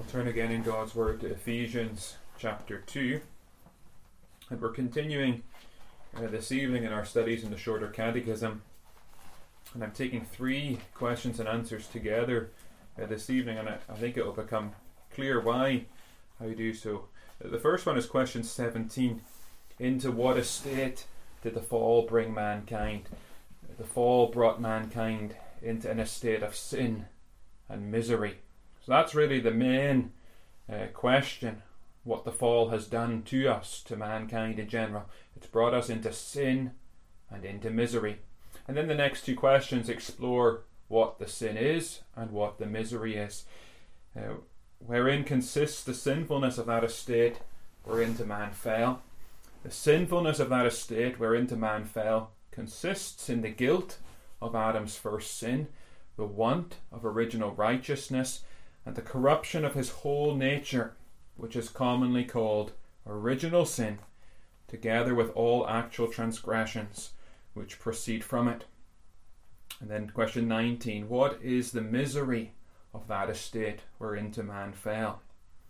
Turn again in God's Word to Ephesians chapter 2, and we're continuing this evening in our studies in the Shorter Catechism, and I'm taking 3 questions and answers together this evening, and I think it will become clear why I do so. The first one is question 17. Into what estate did the fall bring mankind? The fall brought mankind into an estate of sin and misery. So that's really the main question, what the fall has done to us, to mankind in general. It's brought us into sin and into misery. And then the next 2 questions explore what the sin is and what the misery is. Wherein consists the sinfulness of that estate whereinto man fell. The sinfulness of that estate whereinto man fell consists in the guilt of Adam's first sin, the want of original righteousness, and the corruption of his whole nature, which is commonly called original sin, together with all actual transgressions which proceed from it. And then question 19, what is the misery of that estate whereinto man fell?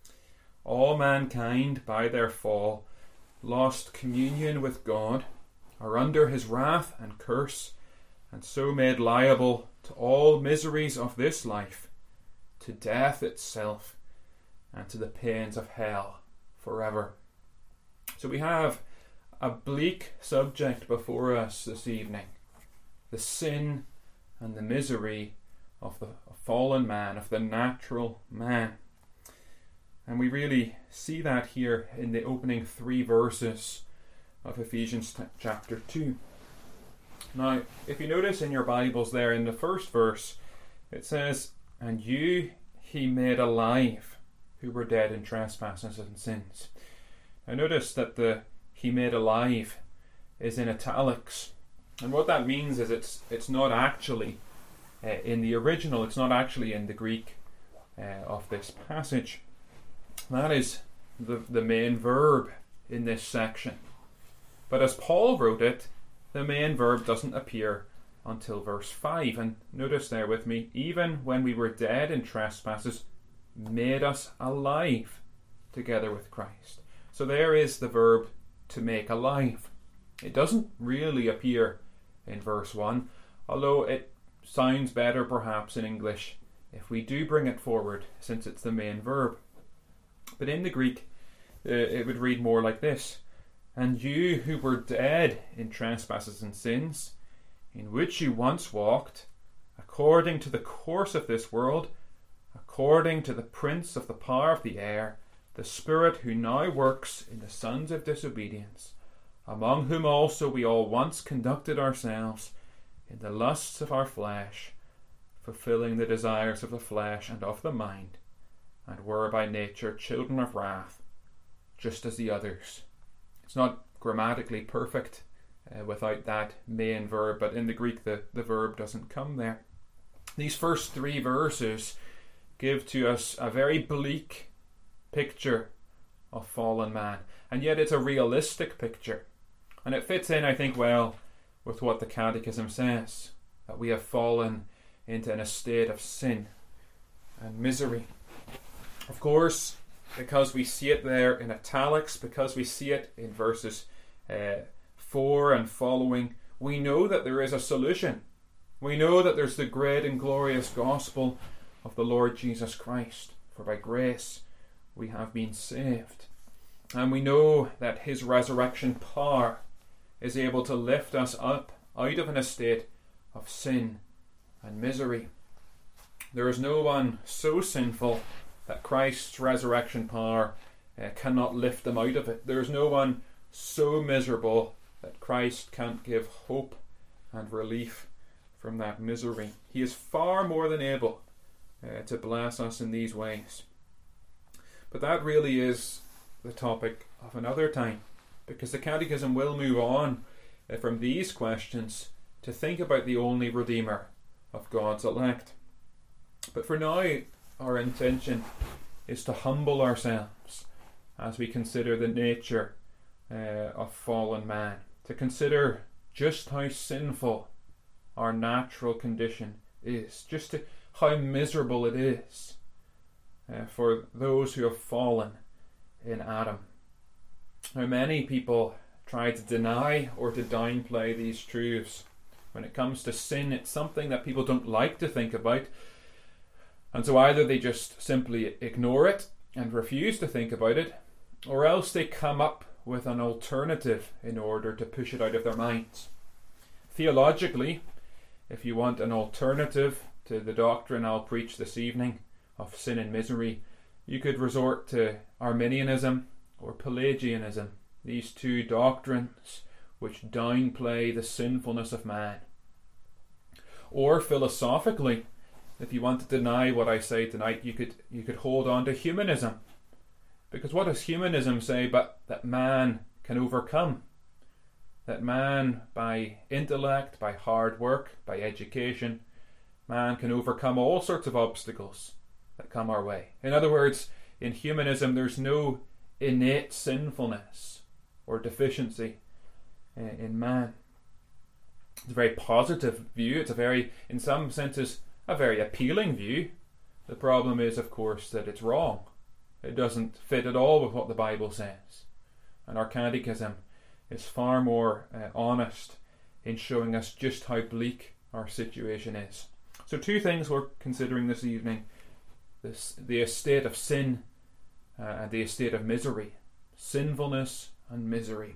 All mankind, by their fall, lost communion with God, are under his wrath and curse, and so made liable to all miseries of this life, to death itself, and to the pains of hell forever. So we have a bleak subject before us this evening, the sin and the misery of the fallen man, of the natural man. And we really see that here in the opening 3 verses of Ephesians chapter 2. Now, if you notice in your Bibles there in the first verse, it says, "And you he made alive, who were dead in trespasses and sins." Now notice that the "he made alive" is in italics. And what that means is it's not actually in the original, it's not actually in the Greek of this passage. That is the main verb in this section. But as Paul wrote it, the main verb doesn't appear until verse 5. And notice there with me, even when we were dead in trespasses, made us alive together with Christ. So there is the verb to make alive. It doesn't really appear in verse 1, although it sounds better perhaps in English if we do bring it forward, since it's the main verb. But in the Greek, it would read more like this: "And you who were dead in trespasses and sins, in which you once walked, according to the course of this world, according to the prince of the power of the air, the spirit who now works in the sons of disobedience, among whom also we all once conducted ourselves in the lusts of our flesh, fulfilling the desires of the flesh and of the mind, and were by nature children of wrath, just as the others." It's not grammatically perfect without that main verb, but in the Greek the verb doesn't come there. These first 3 verses give to us a very bleak picture of fallen man, and yet it's a realistic picture, and it fits in, I think, well with what the Catechism says, that we have fallen into an estate of sin and misery. Of course, because we see it there in italics, because we see it in verses 4 and following, we know that there is a solution. We know that there's the great and glorious gospel of the Lord Jesus Christ, for by grace we have been saved. And we know that his resurrection power is able to lift us up out of an estate of sin and misery. There is no one so sinful that Christ's resurrection power cannot lift them out of it. There is no one so miserable that Christ can't give hope and relief from that misery. He is far more than able to bless us in these ways. But that really is the topic of another time, because the Catechism will move on from these questions to think about the only Redeemer of God's elect. But for now, our intention is to humble ourselves as we consider the nature of fallen man, to consider just how sinful our natural condition is, just how miserable it is, for those who have fallen in Adam. Now, many people try to deny or to downplay these truths. When it comes to sin, it's something that people don't like to think about, and so either they just simply ignore it and refuse to think about it, or else they come up with an alternative in order to push it out of their minds. Theologically, if you want an alternative to the doctrine I'll preach this evening of sin and misery, you could resort to Arminianism or Pelagianism, these two doctrines which downplay the sinfulness of man. Or philosophically, if you want to deny what I say tonight, you could hold on to humanism. Because what does humanism say but that man can overcome? That man, by intellect, by hard work, by education, man can overcome all sorts of obstacles that come our way. In other words, in humanism there's no innate sinfulness or deficiency in man. It's a very positive view. It's in some senses, a very appealing view. The problem is, of course, that it's wrong. It doesn't fit at all with what the Bible says. And our catechism is far more honest in showing us just how bleak our situation is. So two things we're considering this evening: the estate of sin and the estate of misery. Sinfulness and misery.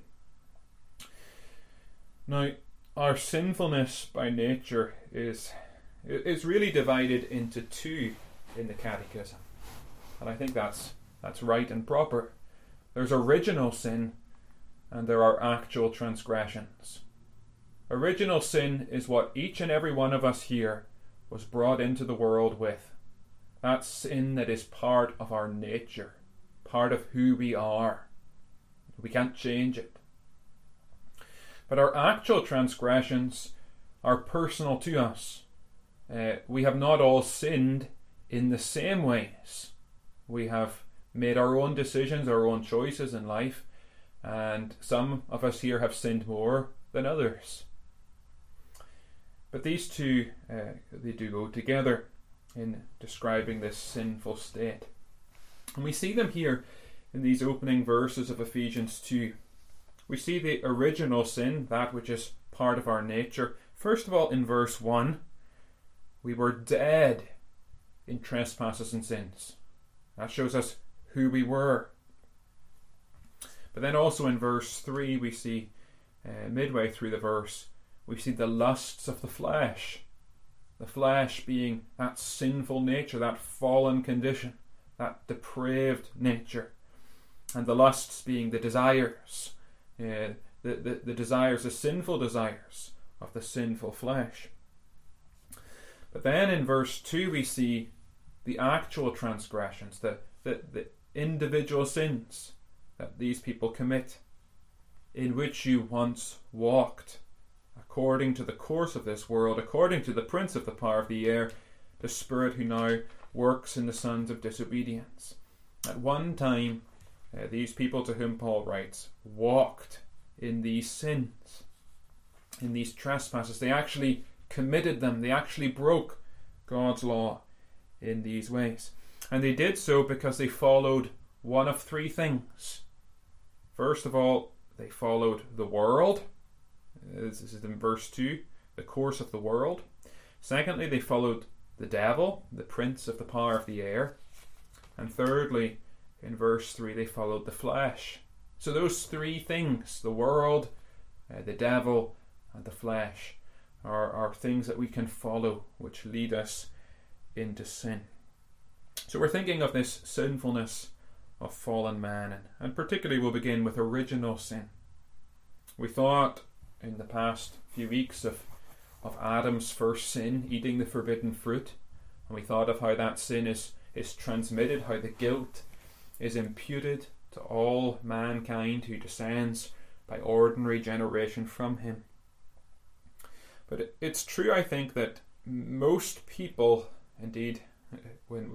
Now, our sinfulness by nature is really divided into two in the Catechism. And I think that's right and proper. There's original sin and there are actual transgressions. Original sin is what each and every one of us here was brought into the world with. That sin that is part of our nature, part of who we are. We can't change it. But our actual transgressions are personal to us. We have not all sinned in the same ways. We have made our own decisions, our own choices in life, and some of us here have sinned more than others. But these two, they do go together in describing this sinful state. And we see them here in these opening verses of Ephesians 2. We see the original sin, that which is part of our nature. First of all, in verse 1, we were dead in trespasses and sins. That shows us who we were. But then also in verse 3, we see, midway through the verse, we see the lusts of the flesh. The flesh being that sinful nature, that fallen condition, that depraved nature. And the lusts being the desires, the desires, the sinful desires of the sinful flesh. But then in verse 2 we see the actual transgressions, the individual sins that these people commit, in which you once walked, according to the course of this world, according to the prince of the power of the air, the spirit who now works in the sons of disobedience. At one time, these people to whom Paul writes walked in these sins, in these trespasses. They actually committed them. They actually broke God's law in these ways. And they did so because they followed one of three things. First of all, they followed the world. This is in verse 2, the course of the world. Secondly, they followed the devil, the prince of the power of the air. And thirdly, in verse 3, they followed the flesh. So those three things, the world, the devil, and the flesh, are things that we can follow, which lead us into sin. So we're thinking of this sinfulness of fallen man, and particularly we'll begin with original sin. We thought in the past few weeks of Adam's first sin, eating the forbidden fruit, and we thought of how that sin is transmitted, how the guilt is imputed to all mankind who descends by ordinary generation from him. But it's true, I think, that most people, indeed, when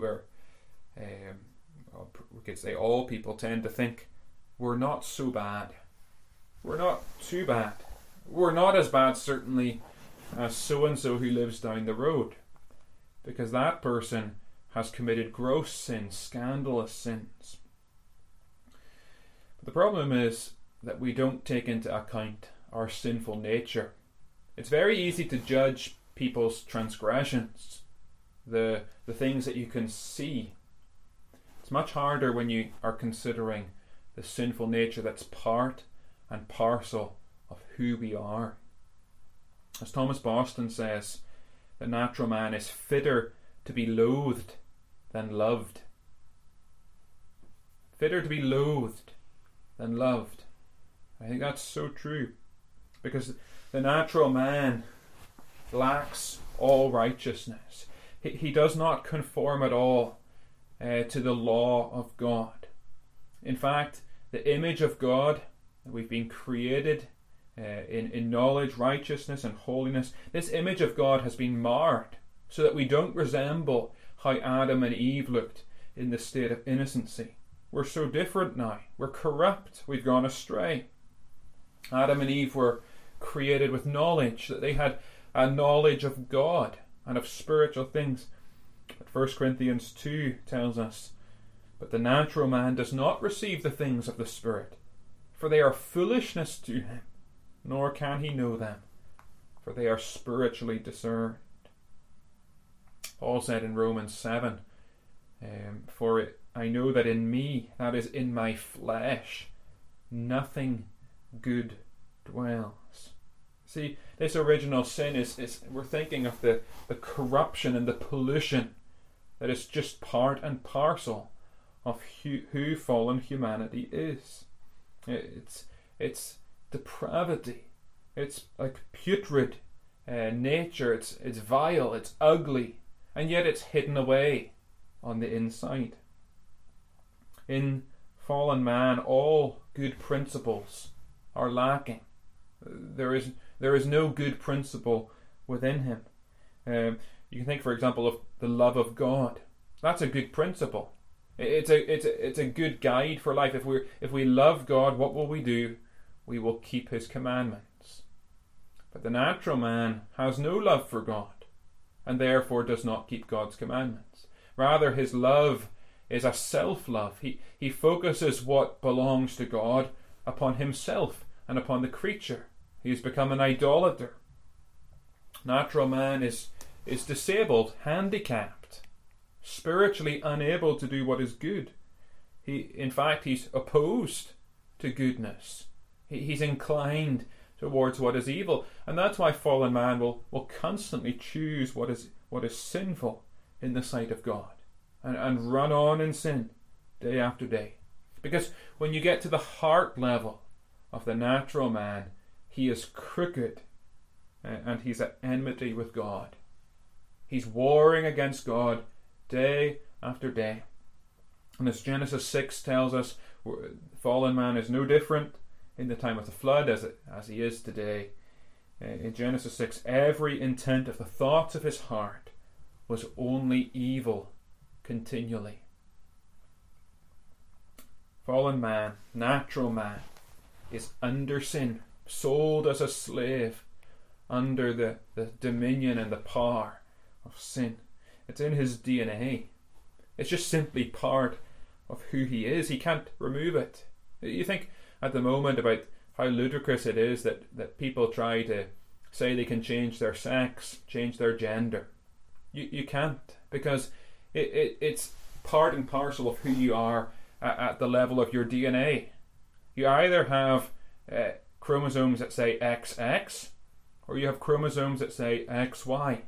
we could say all people, tend to think we're not so bad. We're not too bad. We're not as bad, certainly, as so-and-so who lives down the road. Because that person has committed gross sins, scandalous sins. But the problem is that we don't take into account our sinful nature. It's very easy to judge people's transgressions, the things that you can see. It's much harder when you are considering the sinful nature that's part and parcel of who we are. As Thomas Boston says, the natural man is fitter to be loathed than loved. Fitter to be loathed than loved. I think that's so true, because the natural man lacks all righteousness. He does not conform at all to the law of God. In fact, the image of God, that we've been created in knowledge, righteousness and holiness, this image of God has been marred so that we don't resemble how Adam and Eve looked in the state of innocency. We're so different now. We're corrupt. We've gone astray. Adam and Eve were created with knowledge, that they had a knowledge of God and of spiritual things. But 1 Corinthians 2 tells us, "But the natural man does not receive the things of the Spirit, for they are foolishness to him, nor can he know them, for they are spiritually discerned." Paul said in Romans 7, "For I know that in me, that is in my flesh, nothing good dwells." See, this original sin is we're thinking of the corruption and the pollution that is just part and parcel of who fallen humanity is. It's depravity. It's like putrid nature. It's vile. It's ugly, and yet it's hidden away on the inside. In fallen man, all good principles are lacking. There is no good principle within him. You can think, for example, of the love of God. That's a good principle. It's a good guide for life. If we love God, what will we do? We will keep His commandments. But the natural man has no love for God, and therefore does not keep God's commandments. Rather, his love is a self-love. He focuses what belongs to God upon himself and upon the creature. He has become an idolater. Natural man is disabled, handicapped, spiritually unable to do what is good. In fact, he's opposed to goodness. He's inclined towards what is evil, and that's why fallen man will constantly choose what is sinful in the sight of God, and run on in sin day after day. Because when you get to the heart level of the natural man, he is crooked, and he's at enmity with God. He's warring against God day after day. And as Genesis 6 tells us, fallen man is no different in the time of the flood as he is today. In Genesis 6, every intent of the thoughts of his heart was only evil continually. Fallen man, natural man, is under sin, sold as a slave under the dominion and the power of sin. It's in his DNA. It's just simply part of who he is. He can't remove it. You think at the moment about how ludicrous it is that people try to say they can change their sex, change their gender. You can't, because it's part and parcel of who you are at the level of your DNA. You either have chromosomes that say XX, or you have chromosomes that say XY.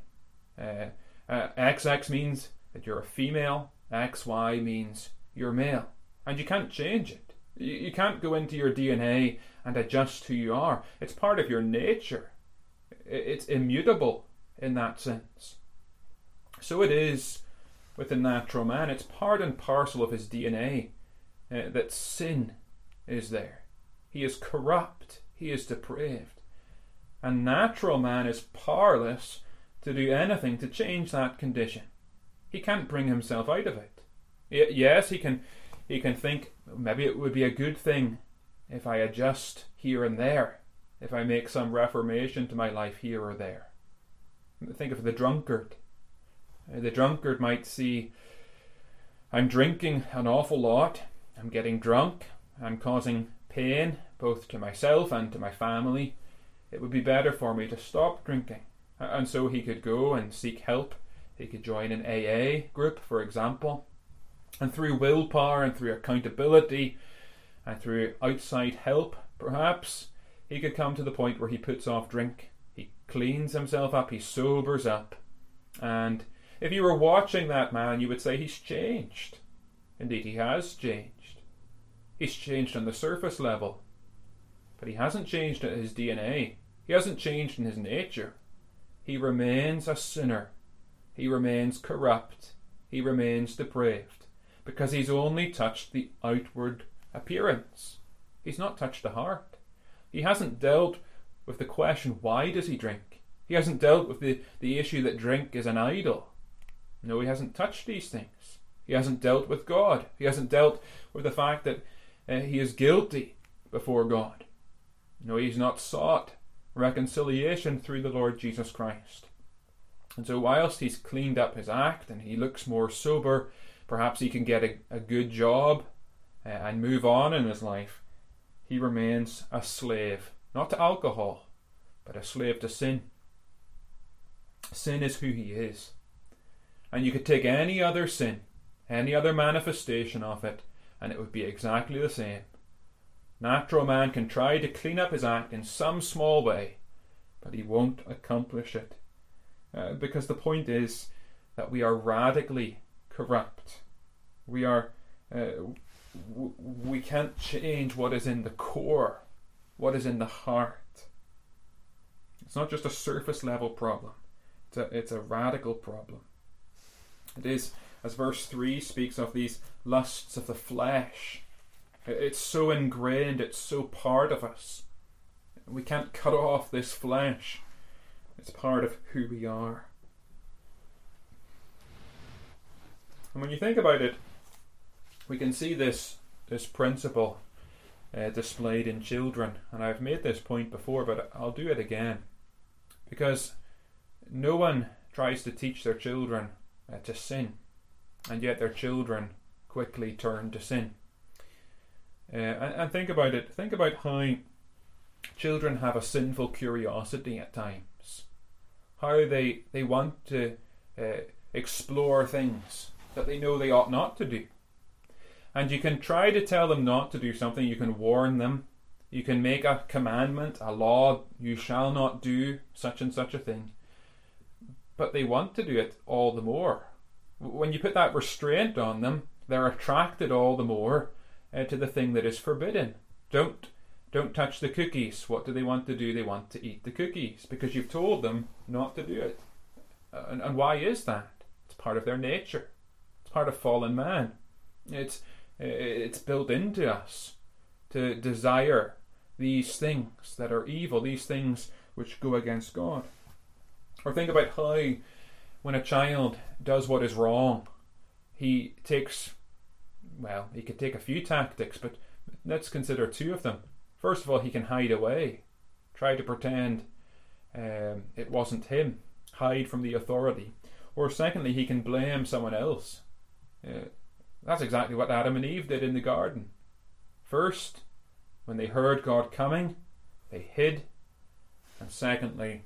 XX means that you're a female, XY means you're male, and you can't change it. You can't go into your DNA and adjust who you are. It's part of your nature. It's immutable in that sense. So it is with the natural man. It's part and parcel of his DNA that sin is there. He is corrupt. He is depraved. And natural man is powerless to do anything to change that condition. He can't bring himself out of it. Yes, he can think, maybe it would be a good thing if I adjust here and there, if I make some reformation to my life here or there. Think of the drunkard. The drunkard might see, I'm drinking an awful lot, I'm getting drunk, I'm causing pain both to myself and to my family. It would be better for me to stop drinking. And so he could go and seek help. He could join an AA group, for example. And through willpower and through accountability and through outside help, perhaps, he could come to the point where he puts off drink. He cleans himself up, he sobers up. And if you were watching that man, you would say he's changed. Indeed, he has changed. He's changed on the surface level. But he hasn't changed in his DNA. He hasn't changed in his nature. He remains a sinner. He remains corrupt. He remains depraved. Because he's only touched the outward appearance. He's not touched the heart. He hasn't dealt with the question, why does he drink? He hasn't dealt with the issue that drink is an idol. No, he hasn't touched these things. He hasn't dealt with God. He hasn't dealt with the fact that he is guilty before God. No, he's not sought reconciliation through the Lord Jesus Christ. And so whilst he's cleaned up his act and he looks more sober, perhaps he can get a good job and move on in his life, he remains a slave, not to alcohol, but a slave to sin. Sin is who he is. And you could take any other sin, any other manifestation of it, and it would be exactly the same. Natural man can try to clean up his act in some small way, but he won't accomplish it. Because the point is that we are radically corrupt. We can't change what is in the core, what is in the heart. It's not just a surface level problem. It's a radical problem. It is, as verse 3 speaks of, these lusts of the flesh. It's so ingrained, it's so part of us. We can't cut off this flesh. It's part of who we are. And when you think about it, we can see this principle displayed in children. And I've made this point before, but I'll do it again. Because no one tries to teach their children to sin, and yet their children quickly turn to sin. And think about it. Think about how children have a sinful curiosity at times. How they want to explore things that they know they ought not to do. And you can try to tell them not to do something. You can warn them. You can make a commandment, a law, you shall not do such and such a thing. But they want to do it all the more. When you put that restraint on them, they're attracted all the more to the thing that is forbidden. Don't touch the cookies. What do they want to do? They want to eat the cookies because you've told them not to do it. And why is that? It's part of their nature. It's part of fallen man. It's built into us to desire these things that are evil, these things which go against God. Or think about how when a child does what is wrong, he could take a few tactics, but let's consider two of them. First of all, he can hide away, try to pretend it wasn't him, hide from the authority. Or secondly, he can blame someone else. That's exactly what Adam and Eve did in the garden. First, when they heard God coming, they hid. And secondly,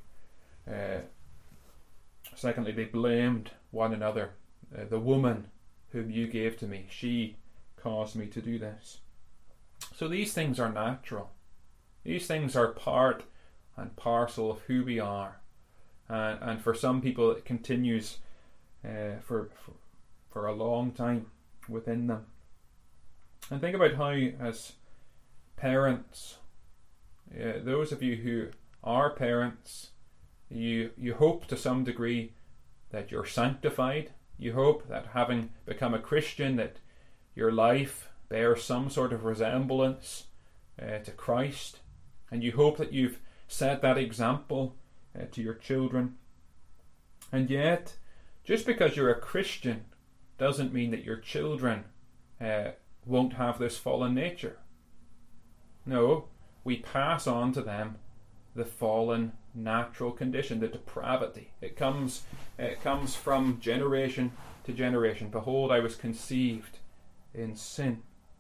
they blamed one another. The woman whom you gave to me, she caused me to do this. So these things are natural. These things are part and parcel of who we are. And for some people it continues for a long time within them. And think about how, as parents, those of you who are parents, you hope to some degree that you're sanctified. You hope that having become a Christian, that your life bears some sort of resemblance to Christ. And you hope that you've set that example to your children. And yet, just because you're a Christian doesn't mean that your children won't have this fallen nature. No, we pass on to them the fallen natural condition, the depravity. It comes from generation to generation. Behold, I was conceived in sin.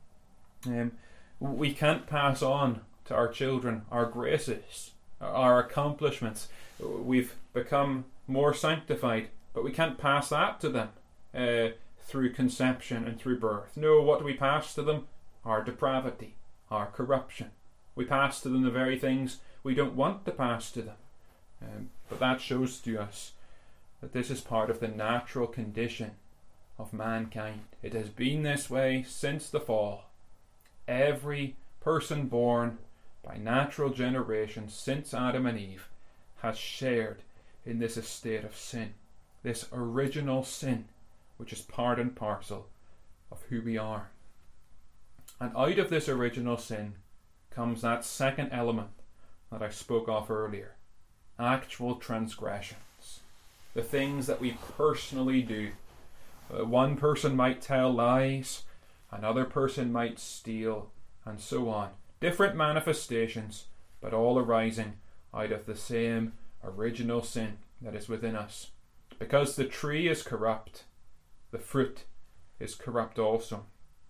We can't pass on to our children our graces, our accomplishments. We've become more sanctified, but we can't pass that to them through conception and through birth. No, what do we pass to them? Our depravity, our corruption. We pass to them the very things we don't want to pass to them. But that shows to us that this is part of the natural condition of mankind. It has been this way since the fall. Every person born by natural generation since Adam and Eve has shared in this estate of sin, this original sin, which is part and parcel of who we are. And out of this original sin comes that second element that I spoke of earlier, actual transgressions, the things that we personally do. One person might tell lies, another person might steal, and so on. Different manifestations, but all arising out of the same original sin that is within us. Because the tree is corrupt, the fruit is corrupt also.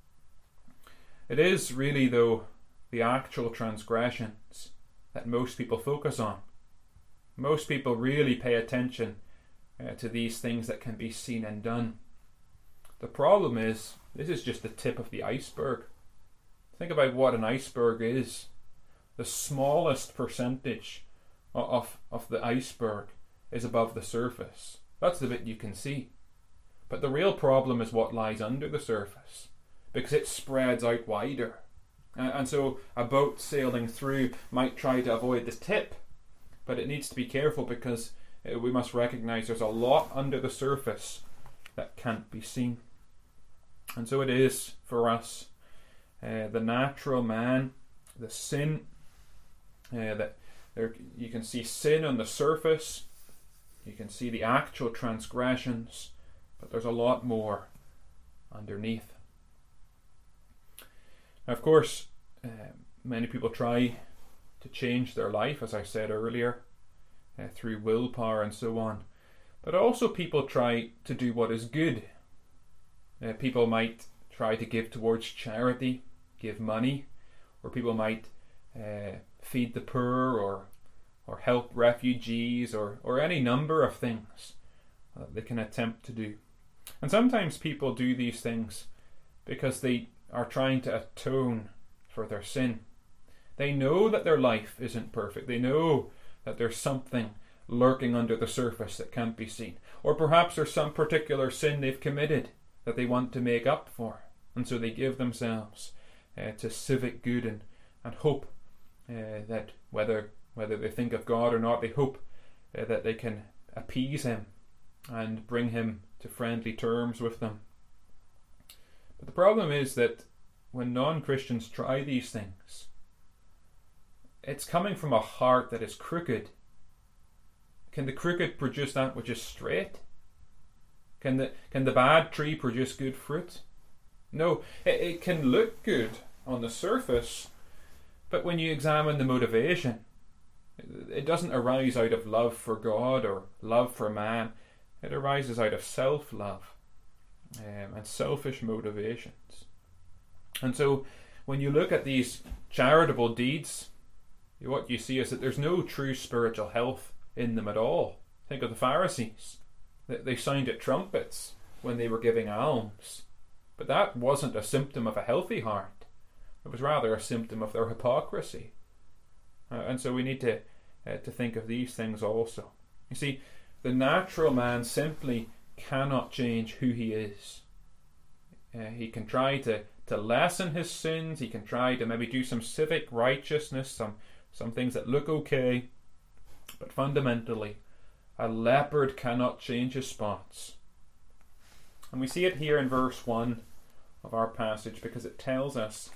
It is really, though, the actual transgressions that most people focus on. Most people really pay attention to these things that can be seen and done. The problem is, this is just the tip of the iceberg. Think about what an iceberg is. The smallest percentage of the iceberg is above the surface. That's the bit you can see. But the real problem is what lies under the surface, because it spreads out wider. And so a boat sailing through might try to avoid the tip, but it needs to be careful, because we must recognize there's a lot under the surface that can't be seen. And so it is for us. The natural man, the sin, that there, you can see sin on the surface, you can see the actual transgressions, but there's a lot more underneath. Now, of course, many people try to change their life, as I said earlier, through willpower and so on. But also people try to do what is good. People might try to give towards charity, give money, or people might feed the poor, or help refugees, or any number of things that they can attempt to do. And sometimes people do these things because they are trying to atone for their sin. They know that their life isn't perfect. They know that there's something lurking under the surface that can't be seen. Or perhaps there's some particular sin they've committed that they want to make up for. And so they give themselves to civic good and hope that whether they think of God or not, they hope that they can appease him and bring him to friendly terms with them. But the problem is that when non-Christians try these things, it's coming from a heart that is crooked. Can the crooked produce that which is straight? Can the bad tree produce good fruit? No, it can look good on the surface, but when you examine the motivation, it doesn't arise out of love for God or love for man. It arises out of self-love and selfish motivations. And so when you look at these charitable deeds, what you see is that there's no true spiritual health in them at all. Think of the Pharisees. They sounded trumpets when they were giving alms, but that wasn't a symptom of a healthy heart. It was rather a symptom of their hypocrisy. And so we need to think of these things also. You see, the natural man simply cannot change who he is. He can try to lessen his sins. He can try to maybe do some civic righteousness, some things that look okay. But fundamentally, a leopard cannot change his spots. And we see it here in verse 1 of our passage, because it tells us,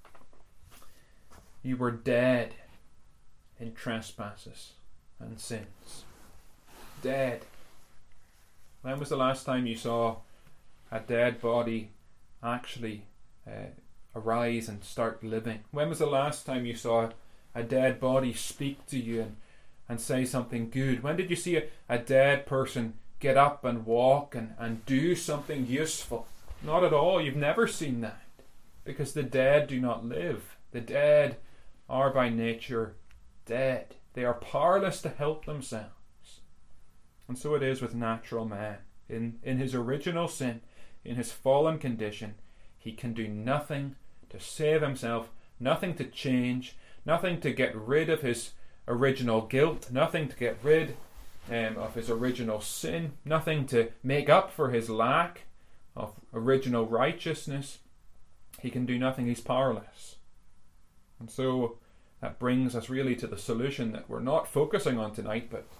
you were dead in trespasses and sins. Dead. When was the last time you saw a dead body actually arise and start living? When was the last time you saw a dead body speak to you and say something good? When did you see a dead person get up and walk and do something useful? Not at all. You've never seen that, because the dead do not live. The dead are by nature dead. They are powerless to help themselves. And so it is with natural man. In his original sin, in his fallen condition, he can do nothing to save himself, nothing to change, nothing to get rid of his original guilt, nothing to get rid of his original sin, nothing to make up for his lack of original righteousness. He can do nothing. He's powerless. And so that brings us really to the solution that we're not focusing on tonight, but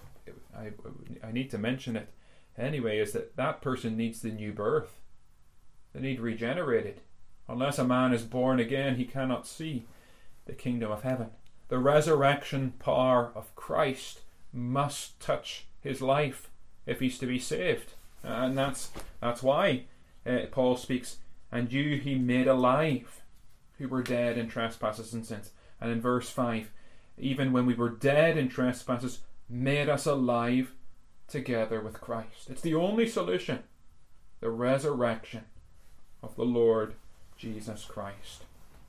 I need to mention it anyway, is that person needs the new birth. They need regenerated. Unless a man is born again, he cannot see the kingdom of heaven. The resurrection power of Christ must touch his life if he's to be saved. And that's why Paul speaks, and you he made alive who were dead in trespasses and sins. And in verse 5, even when we were dead in trespasses, made us alive together with Christ. It's the only solution. The resurrection of the Lord Jesus Christ.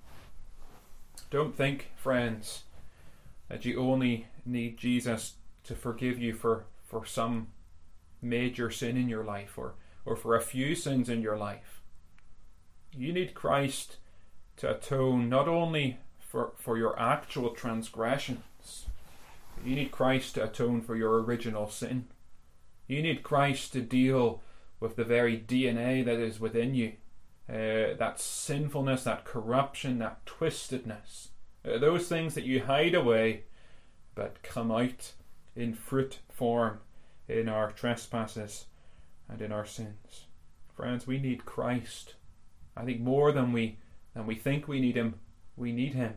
Don't think, friends, that you only need Jesus to forgive you for some major sin in your life or for a few sins in your life. You need Christ to atone not only for your actual transgressions. You need Christ to atone for your original sin. You need Christ to deal with the very DNA that is within you. That sinfulness, that corruption, that twistedness. Those things that you hide away but come out in fruit form in our trespasses and in our sins. Friends, we need Christ. I think more than we think we need him. We need him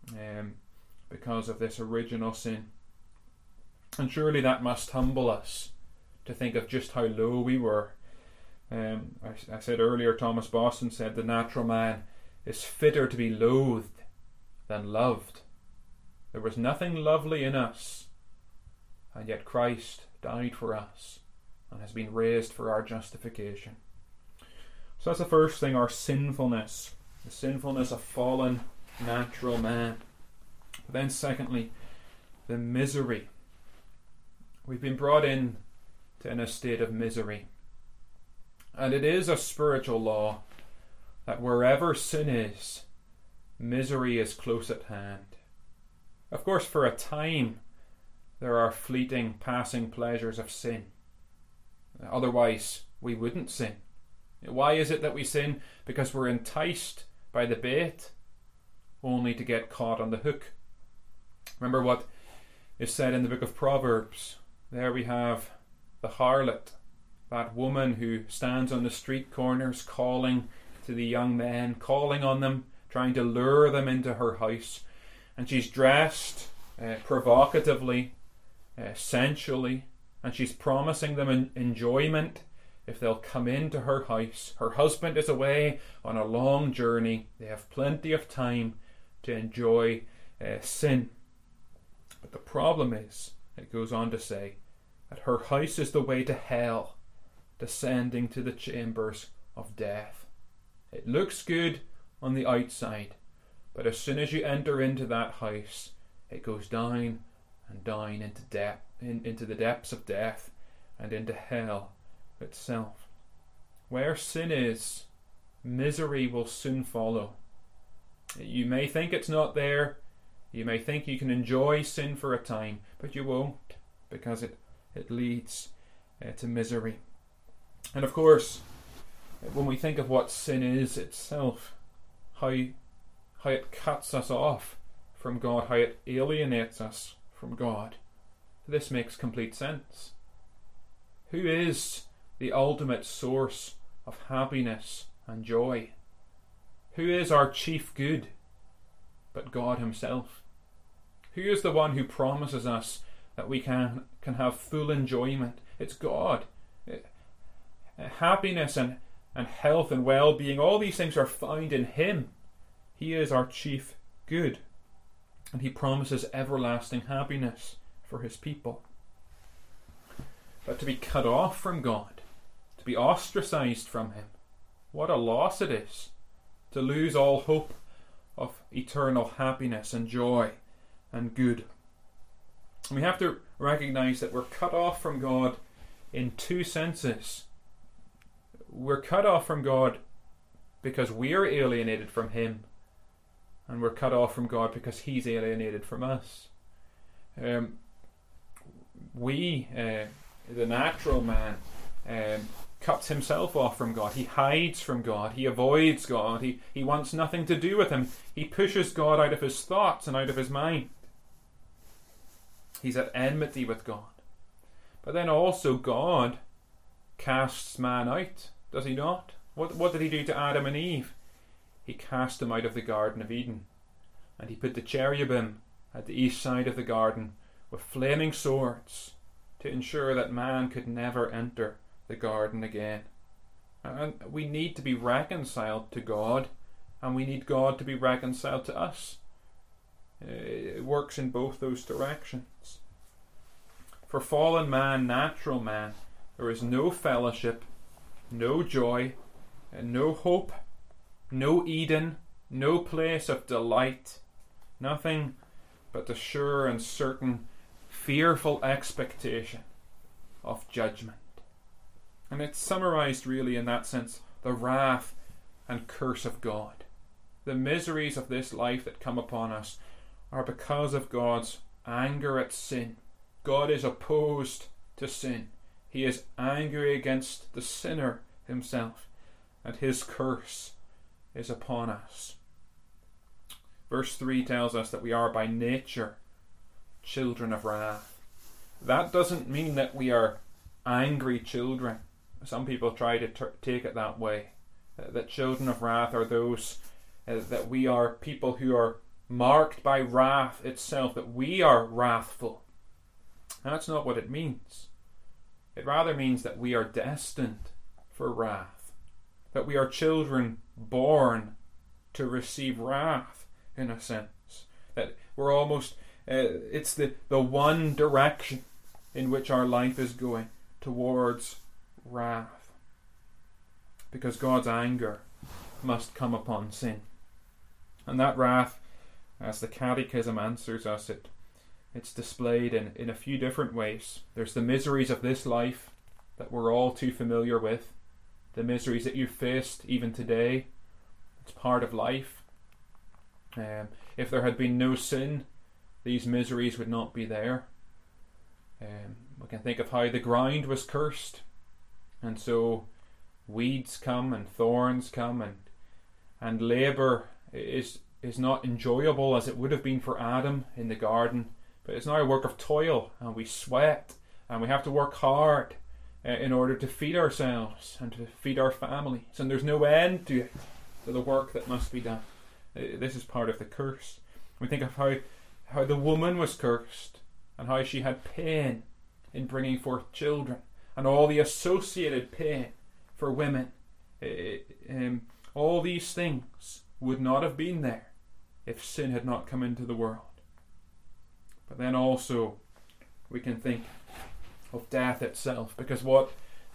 because of this original sin. And surely that must humble us to think of just how low we were. I said earlier, Thomas Boston said, the natural man is fitter to be loathed than loved. There was nothing lovely in us, and yet Christ died for us and has been raised for our justification. So that's the first thing, our sinfulness, the sinfulness of fallen natural man. But then secondly, the misery. We've been brought in a state of misery. And it is a spiritual law that wherever sin is, misery is close at hand. Of course, for a time, there are fleeting, passing pleasures of sin. Otherwise, we wouldn't sin. Why is it that we sin? Because we're enticed by the bait, only to get caught on the hook. Remember what is said in the book of Proverbs. There we have the harlot, that woman who stands on the street corners calling to the young men, calling on them, trying to lure them into her house. And she's dressed provocatively, sensually, and she's promising them enjoyment if they'll come into her house. Her husband is away on a long journey. They have plenty of time to enjoy sin. But the problem is, it goes on to say, that her house is the way to hell, descending to the chambers of death. It looks good on the outside, but as soon as you enter into that house, it goes down and down into the depths of death and into hell itself. Where sin is, misery will soon follow. You may think it's not there. You may think you can enjoy sin for a time, but you won't, because it leads to misery. And of course, when we think of what sin is itself, how it cuts us off from God, how it alienates us from God, this makes complete sense. Who is the ultimate source of happiness and joy? Who is our chief good but God himself? Who is the one who promises us that we can have full enjoyment? It's God. Happiness and health and well-being, all these things are found in him. He is our chief good. And he promises everlasting happiness for his people. But to be cut off from God, to be ostracized from him, what a loss it is. To lose all hope of eternal happiness and joy and good. And we have to recognize that we're cut off from God in two senses. We're cut off from God because we're alienated from him, and we're cut off from God because he's alienated from us. The natural man, cuts himself off from God. He hides from God. He avoids God. He wants nothing to do with him. He pushes God out of his thoughts and out of his mind. He's at enmity with God. But then also God casts man out, does he not? What did he do to Adam and Eve? He cast them out of the Garden of Eden, and he put the cherubim at the east side of the garden with flaming swords to ensure that man could never enter the garden again. And we need to be reconciled to God, and we need God to be reconciled to us. It works in both those directions. For fallen man, natural man, there is no fellowship, no joy, and no hope, no Eden, no place of delight, nothing but the sure and certain fearful expectation of judgment. And it's summarized really in that sense, the wrath and curse of God. The miseries of this life that come upon us are because of God's anger at sin. God is opposed to sin. He is angry against the sinner himself, and his curse is upon us. Verse 3 tells us that we are by nature children of wrath. That doesn't mean that we are angry children. Some people try to take it that way. That children of wrath are those that we are people who are marked by wrath itself, that we are wrathful. That's not what it means. It rather means that we are destined for wrath, that we are children born to receive wrath, in a sense, that we're almost it's the one direction in which our life is going, towards wrath, because God's anger must come upon sin. And that wrath, as the Catechism answers us, it's displayed in a few different ways. There's the miseries of this life that we're all too familiar with, the miseries that you faced even today. It's part of life. If there had been no sin, these miseries would not be there. We can think of how the ground was cursed, and so weeds come and thorns come, and labour is not enjoyable as it would have been for Adam in the garden, but it's now a work of toil, and we sweat, and we have to work hard in order to feed ourselves and to feed our families, and there's no end to it, to the work that must be done. This is part of the curse. We think of how the woman was cursed, and how she had pain in bringing forth children, and all the associated pain for women. All these things would not have been there if sin had not come into the world. But then also we can think of death itself, because what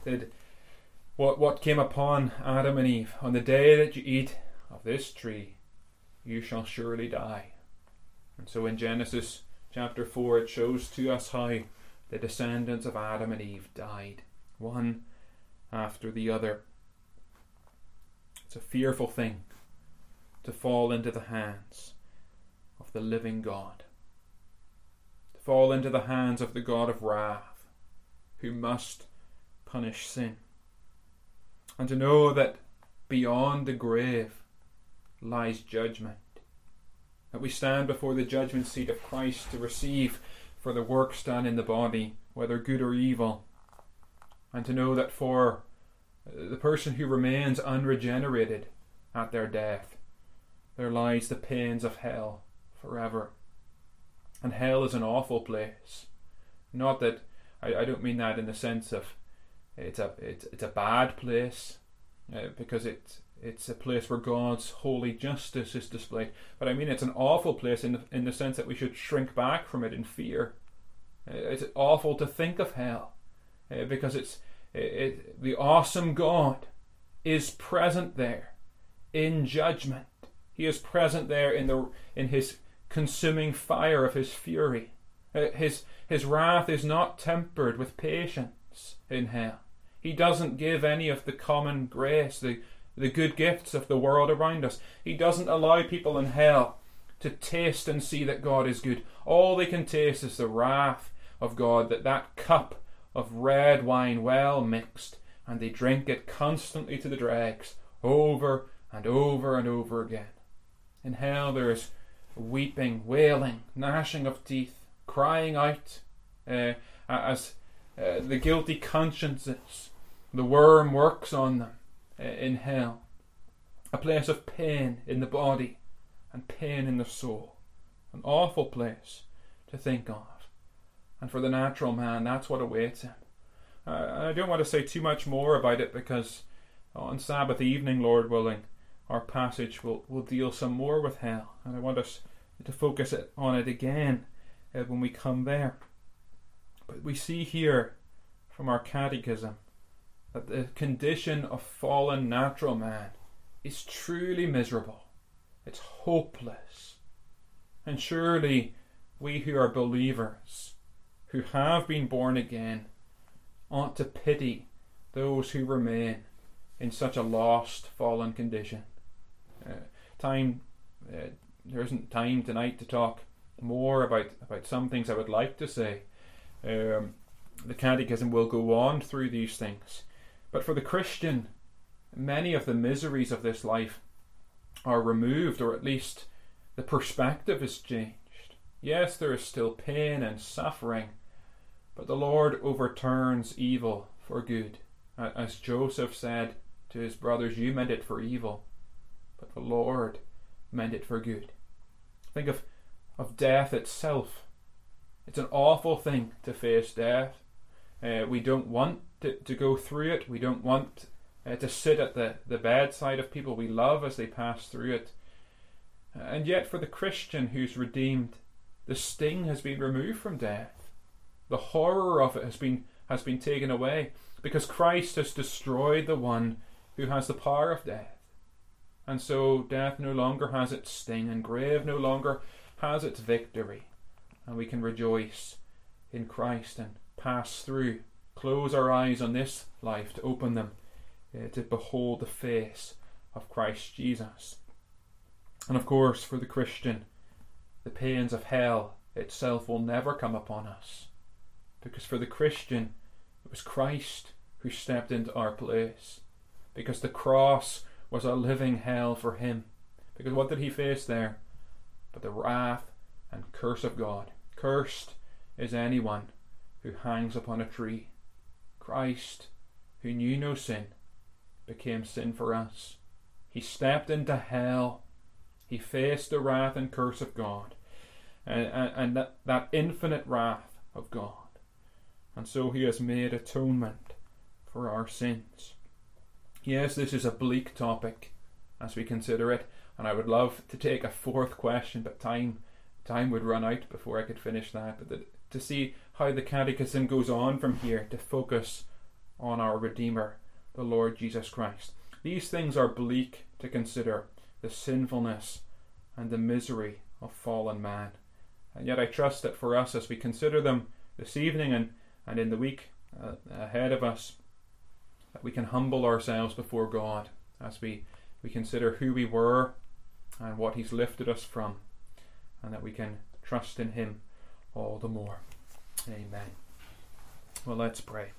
came upon Adam and Eve? On the day that you eat of this tree, you shall surely die. And so in Genesis chapter 4, it shows to us how the descendants of Adam and Eve died, one after the other. It's a fearful thing to fall into the hands of the living God, to fall into the hands of the God of wrath, who must punish sin, and to know that beyond the grave lies judgment, that we stand before the judgment seat of Christ to receive for the works done in the body, whether good or evil, and to know that for the person who remains unregenerated at their death, there lies the pains of hell forever. And hell is an awful place. Not that I don't mean that in the sense of it's a bad place. because it's a place where God's holy justice is displayed. But I mean, it's an awful place in the sense that we should shrink back from it in fear. It's awful to think of hell, because the awesome God is present there in judgment. He is present there in his consuming fire of his fury. His wrath is not tempered with patience in hell. He doesn't give any of the common grace, the good gifts of the world around us. He doesn't allow people in hell to taste and see that God is good. All they can taste is the wrath of God, that cup of red wine well mixed, and they drink it constantly to the dregs, over and over and over again. In hell there is weeping, wailing, gnashing of teeth, crying out as the guilty consciences, the worm works on them in hell. A place of pain in the body and pain in the soul. An awful place to think of. And for the natural man, that's what awaits him. I don't want to say too much more about it, because on Sabbath evening, Lord willing, our passage will deal some more with hell. And I want us to focus on it again when we come there. But we see here from our catechism that the condition of fallen natural man is truly miserable. It's hopeless. And surely we who are believers, who have been born again, ought to pity those who remain in such a lost, fallen condition. There isn't time tonight to talk more about some things I would like to say. The Catechism will go on through these things. But for the Christian, many of the miseries of this life are removed, or at least the perspective is changed. Yes, there is still pain and suffering, but the Lord overturns evil for good. As Joseph said to his brothers, you meant it for evil, but the Lord meant it for good. Think of death itself. It's an awful thing to face death. We don't want to go through it. We don't want to sit at the bedside of people we love as they pass through it. And yet for the Christian who's redeemed, the sting has been removed from death. The horror of it has been taken away, because Christ has destroyed the one who has the power of death. And so death no longer has its sting, and grave no longer has its victory. And we can rejoice in Christ and pass through, close our eyes on this life to open them to behold the face of Christ Jesus. And of course, for the Christian, the pains of hell itself will never come upon us, because for the Christian, it was Christ who stepped into our place, because the cross was a living hell for him. Because what did he face there? But the wrath and curse of God. Cursed is anyone who hangs upon a tree. Christ, who knew no sin, became sin for us. He stepped into hell. He faced the wrath and curse of God, and that infinite wrath of God. And so he has made atonement for our sins. Yes, this is a bleak topic as we consider it, and I would love to take a fourth question, but time would run out before I could finish that. But to see how the Catechism goes on from here to focus on our Redeemer, the Lord Jesus Christ. These things are bleak to consider, the sinfulness and the misery of fallen man. And yet I trust that for us, as we consider them this evening and in the week ahead of us, that we can humble ourselves before God as we consider who we were and what he's lifted us from, and that we can trust in him all the more. Amen. Well, let's pray.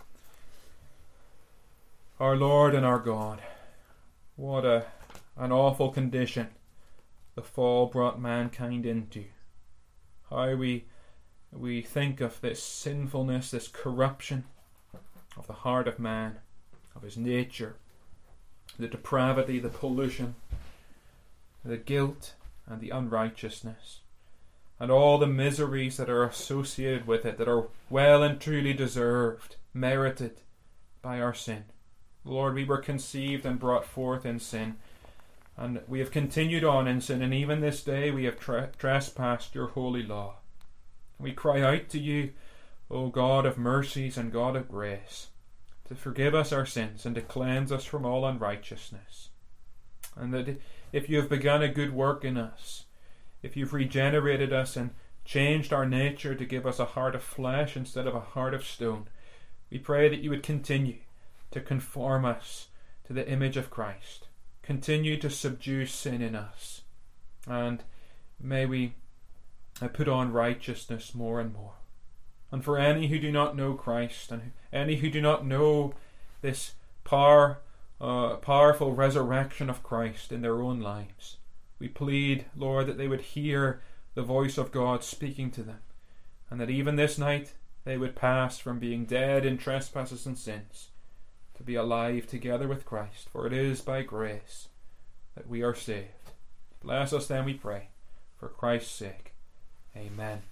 Our Lord and our God, what an awful condition the fall brought mankind into. How we think of this sinfulness, this corruption of the heart of man, of his nature, the depravity, the pollution, the guilt and the unrighteousness, and all the miseries that are associated with it, that are well and truly deserved, merited by our sin. Lord, we were conceived and brought forth in sin, and we have continued on in sin, and even this day we have trespassed your holy law. We cry out to you, O God of mercies and God of grace, to forgive us our sins and to cleanse us from all unrighteousness. And that if you have begun a good work in us, if you've regenerated us and changed our nature to give us a heart of flesh instead of a heart of stone, we pray that you would continue to conform us to the image of Christ. Continue to subdue sin in us. And may we put on righteousness more and more. And for any who do not know Christ, and any who do not know this powerful resurrection of Christ in their own lives, we plead, Lord, that they would hear the voice of God speaking to them, and that even this night they would pass from being dead in trespasses and sins to be alive together with Christ, for it is by grace that we are saved. Bless us then, we pray, for Christ's sake. Amen.